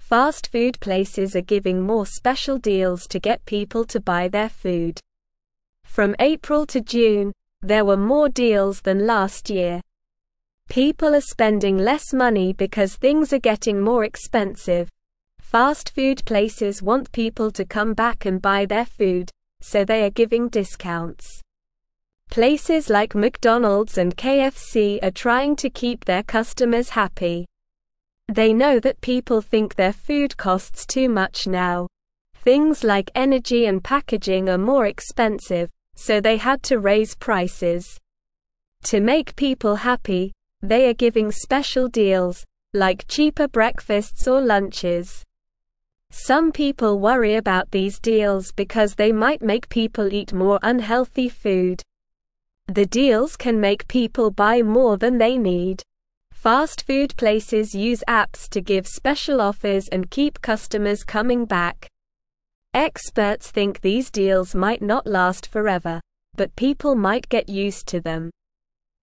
Fast food places are giving more special deals to get people to buy their food. From April to June, there were more deals than last year. People are spending less money because things are getting more expensive. Fast food places want people to come back and buy their food, so they are giving discounts. Places like McDonald's and KFC are trying to keep their customers happy. They know that people think their food costs too much now. Things like energy and packaging are more expensive, so they had to raise prices. To make people happy, they are giving special deals, like cheaper breakfasts or lunches. Some people worry about these deals because they might make people eat more unhealthy food. The deals can make people buy more than they need. Fast food places use apps to give special offers and keep customers coming back. Experts think these deals might not last forever, but people might get used to them.